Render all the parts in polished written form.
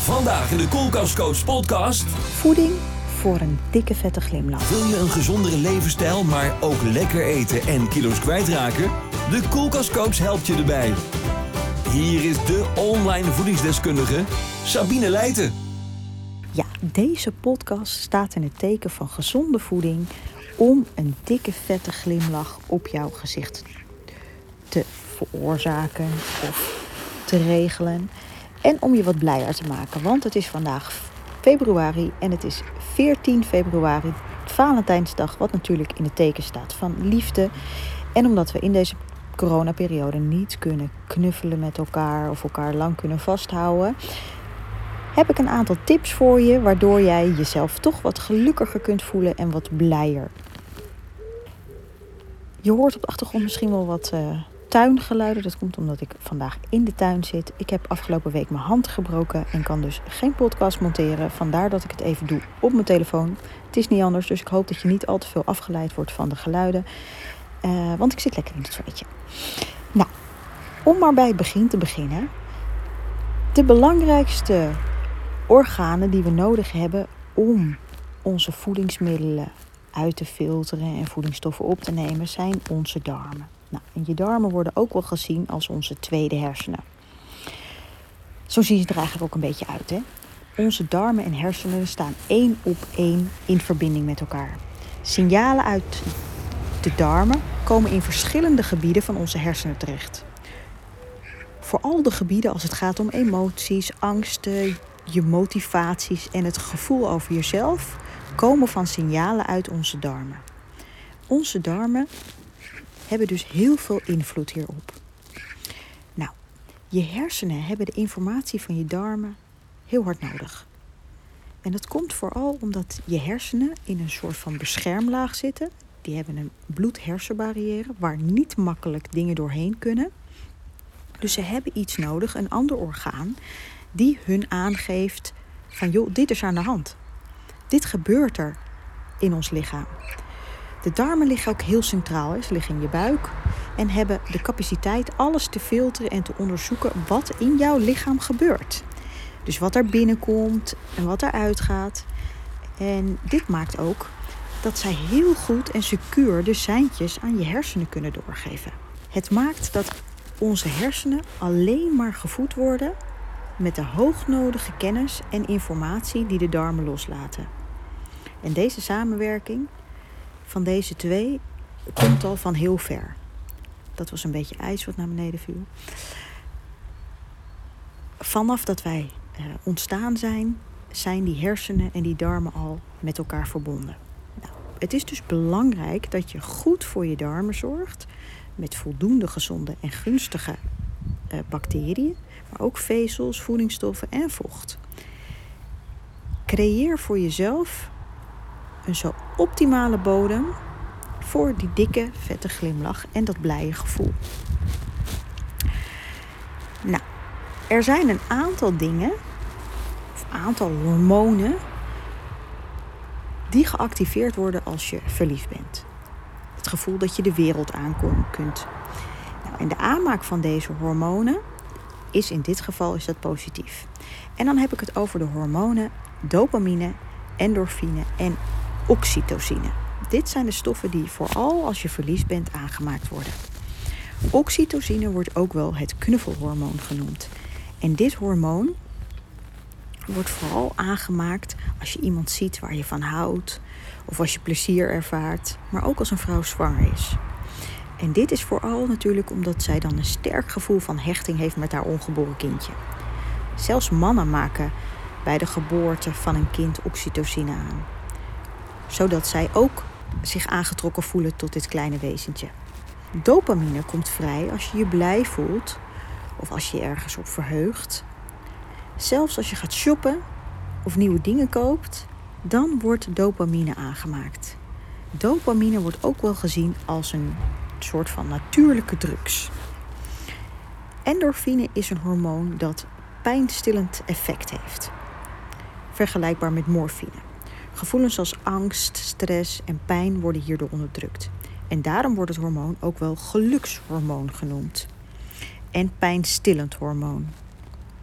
Vandaag in de Koelkastcoach podcast. Voeding voor een dikke vette glimlach. Wil je een gezondere levensstijl, maar ook lekker eten en kilo's kwijtraken? De Koelkastcoach helpt je erbij. Hier is de online voedingsdeskundige Sabine Leijten. Ja, deze podcast staat in het teken van gezonde voeding om een dikke vette glimlach op jouw gezicht te veroorzaken of te regelen. En om je wat blijer te maken, want het is vandaag februari en het is 14 februari, Valentijnsdag, wat natuurlijk in het teken staat van liefde. En omdat we in deze coronaperiode niet kunnen knuffelen met elkaar of elkaar lang kunnen vasthouden, heb ik een aantal tips voor je, waardoor jij jezelf toch wat gelukkiger kunt voelen en wat blijer. Je hoort op de achtergrond misschien wel wat tuingeluiden. Dat komt omdat ik vandaag in de tuin zit. Ik heb afgelopen week mijn hand gebroken en kan dus geen podcast monteren. Vandaar dat ik het even doe op mijn telefoon. Het is niet anders, dus ik hoop dat je niet al te veel afgeleid wordt van de geluiden. Want ik zit lekker in het zonnetje. Nou, om maar bij het begin te beginnen. De belangrijkste organen die we nodig hebben om onze voedingsmiddelen uit te filteren en voedingsstoffen op te nemen zijn onze darmen. Nou, en je darmen worden ook wel gezien als onze tweede hersenen. Zo zien ze er eigenlijk ook een beetje uit, hè? Onze darmen en hersenen staan 1 op 1 in verbinding met elkaar. Signalen uit de darmen komen in verschillende gebieden van onze hersenen terecht. Vooral de gebieden als het gaat om emoties, angsten, je motivaties en het gevoel over jezelf komen van signalen uit onze darmen. Onze darmen hebben dus heel veel invloed hierop. Nou, je hersenen hebben de informatie van je darmen heel hard nodig. En dat komt vooral omdat je hersenen in een soort van beschermlaag zitten. Die hebben een bloed-hersenbarrière waar niet makkelijk dingen doorheen kunnen. Dus ze hebben iets nodig, een ander orgaan, die hun aangeeft van joh, dit is aan de hand. Dit gebeurt er in ons lichaam. De darmen liggen ook heel centraal. Ze liggen in je buik en hebben de capaciteit alles te filteren en te onderzoeken wat in jouw lichaam gebeurt. Dus wat er binnenkomt en wat er uitgaat. En dit maakt ook dat zij heel goed en secuur de seintjes aan je hersenen kunnen doorgeven. Het maakt dat onze hersenen alleen maar gevoed worden met de hoognodige kennis en informatie die de darmen loslaten. En deze samenwerking van deze twee komt al van heel ver. Dat was een beetje ijs wat naar beneden viel. Vanaf dat wij ontstaan zijn die hersenen en die darmen al met elkaar verbonden. Nou, het is dus belangrijk dat je goed voor je darmen zorgt met voldoende gezonde en gunstige bacteriën, maar ook vezels, voedingsstoffen en vocht. Creëer voor jezelf een zo optimale bodem voor die dikke, vette glimlach en dat blije gevoel. Nou, er zijn een aantal dingen, of aantal hormonen, die geactiveerd worden als je verliefd bent. Het gevoel dat je de wereld aan kunt. Nou, en de aanmaak van deze hormonen is in dit geval positief. En dan heb ik het over de hormonen dopamine, endorfine en oxytocine. Dit zijn de stoffen die vooral als je verliefd bent aangemaakt worden. Oxytocine wordt ook wel het knuffelhormoon genoemd. En dit hormoon wordt vooral aangemaakt als je iemand ziet waar je van houdt of als je plezier ervaart, maar ook als een vrouw zwanger is. En dit is vooral natuurlijk omdat zij dan een sterk gevoel van hechting heeft met haar ongeboren kindje. Zelfs mannen maken bij de geboorte van een kind oxytocine aan, zodat zij ook zich aangetrokken voelen tot dit kleine wezentje. Dopamine komt vrij als je je blij voelt of als je je ergens op verheugt. Zelfs als je gaat shoppen of nieuwe dingen koopt, dan wordt dopamine aangemaakt. Dopamine wordt ook wel gezien als een soort van natuurlijke drugs. Endorfine is een hormoon dat pijnstillend effect heeft. Vergelijkbaar met morfine. Gevoelens als angst, stress en pijn worden hierdoor onderdrukt. En daarom wordt het hormoon ook wel gelukshormoon genoemd. En pijnstillend hormoon.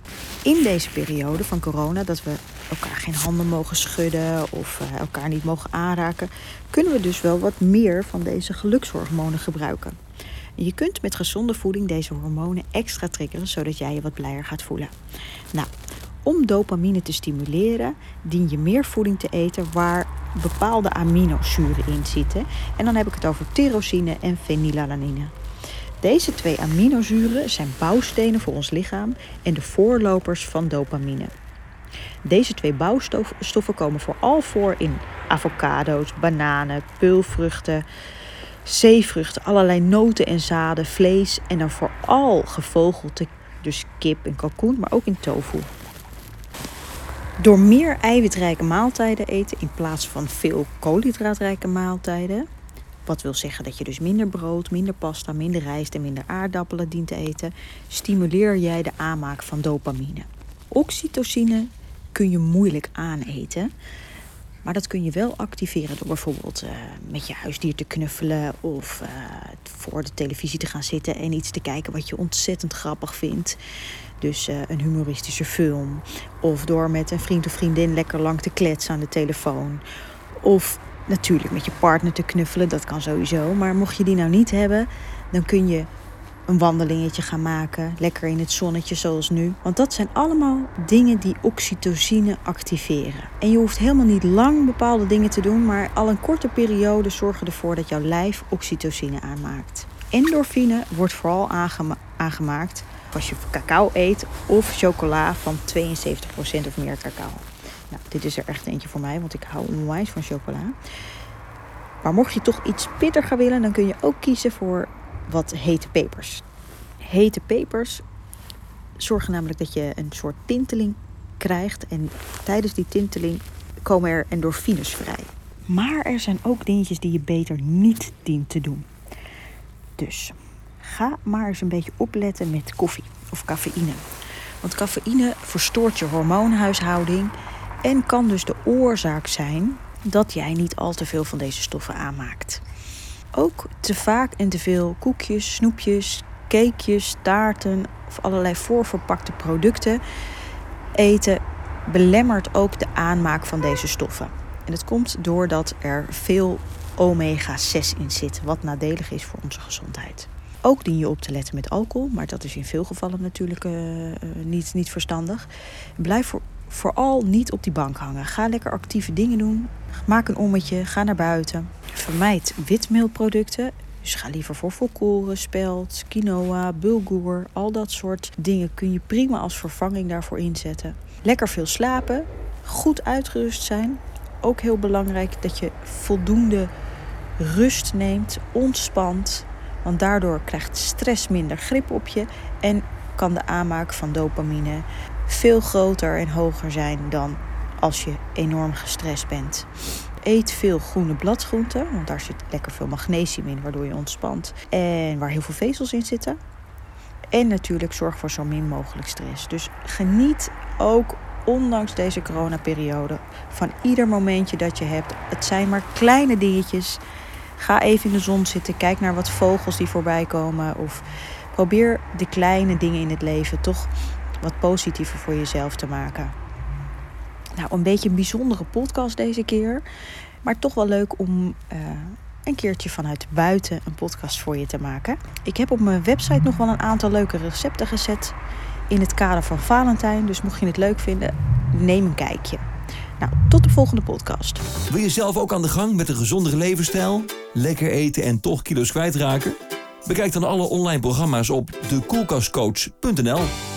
In deze periode van corona, dat we elkaar geen handen mogen schudden of elkaar niet mogen aanraken, kunnen we dus wel wat meer van deze gelukshormonen gebruiken. En je kunt met gezonde voeding deze hormonen extra triggeren, zodat jij je wat blijer gaat voelen. Nou, om dopamine te stimuleren, dien je meer voeding te eten waar bepaalde aminozuren in zitten. En dan heb ik het over tyrosine en fenylalanine. Deze 2 aminozuren zijn bouwstenen voor ons lichaam en de voorlopers van dopamine. Deze 2 bouwstoffen komen vooral voor in avocado's, bananen, peulvruchten, zeevruchten, allerlei noten en zaden, vlees en dan vooral gevogelte, dus kip en kalkoen, maar ook in tofu. Door meer eiwitrijke maaltijden eten in plaats van veel koolhydraatrijke maaltijden, wat wil zeggen dat je dus minder brood, minder pasta, minder rijst en minder aardappelen dient te eten, stimuleer jij de aanmaak van dopamine. Oxytocine kun je moeilijk aaneten, maar dat kun je wel activeren door bijvoorbeeld met je huisdier te knuffelen of voor de televisie te gaan zitten en iets te kijken wat je ontzettend grappig vindt. Dus een humoristische film. Of door met een vriend of vriendin lekker lang te kletsen aan de telefoon. Of natuurlijk met je partner te knuffelen, dat kan sowieso. Maar mocht je die nou niet hebben, dan kun je een wandelingetje gaan maken. Lekker in het zonnetje zoals nu. Want dat zijn allemaal dingen die oxytocine activeren. En je hoeft helemaal niet lang bepaalde dingen te doen, maar al een korte periode zorgen ervoor dat jouw lijf oxytocine aanmaakt. Endorfine wordt vooral aangemaakt als je cacao eet of chocola van 72% of meer cacao. Nou, dit is er echt eentje voor mij, want ik hou onwijs van chocola. Maar mocht je toch iets pittiger willen, dan kun je ook kiezen voor wat hete pepers. Hete pepers zorgen namelijk dat je een soort tinteling krijgt. En tijdens die tinteling komen er endorfines vrij. Maar er zijn ook dingetjes die je beter niet dient te doen. Dus ga maar eens een beetje opletten met koffie of cafeïne. Want cafeïne verstoort je hormoonhuishouding en kan dus de oorzaak zijn dat jij niet al te veel van deze stoffen aanmaakt. Ook te vaak en te veel koekjes, snoepjes, cakejes, taarten of allerlei voorverpakte producten eten belemmert ook de aanmaak van deze stoffen. En dat komt doordat er veel omega-6 in zit, wat nadelig is voor onze gezondheid. Ook dien je op te letten met alcohol, maar dat is in veel gevallen natuurlijk niet verstandig. Blijf vooral niet op die bank hangen. Ga lekker actieve dingen doen. Maak een ommetje, ga naar buiten. Vermijd witmeelproducten. Dus ga liever voor volkoren, spelt, quinoa, bulgur. Al dat soort dingen kun je prima als vervanging daarvoor inzetten. Lekker veel slapen. Goed uitgerust zijn. Ook heel belangrijk dat je voldoende rust neemt, ontspant. Want daardoor krijgt stress minder grip op je en kan de aanmaak van dopamine veel groter en hoger zijn dan als je enorm gestrest bent. Eet veel groene bladgroenten, want daar zit lekker veel magnesium in, waardoor je ontspant. En waar heel veel vezels in zitten. En natuurlijk zorg voor zo min mogelijk stress. Dus geniet ook, ondanks deze coronaperiode, van ieder momentje dat je hebt. Het zijn maar kleine dingetjes. Ga even in de zon zitten, kijk naar wat vogels die voorbij komen. Of probeer de kleine dingen in het leven toch wat positiever voor jezelf te maken. Nou, een beetje een bijzondere podcast deze keer. Maar toch wel leuk om een keertje vanuit buiten een podcast voor je te maken. Ik heb op mijn website nog wel een aantal leuke recepten gezet in het kader van Valentijn. Dus mocht je het leuk vinden, neem een kijkje. Nou, tot de volgende podcast. Wil je zelf ook aan de gang met een gezondere levensstijl? Lekker eten en toch kilo's kwijtraken? Bekijk dan alle online programma's op dekoelkastcoach.nl.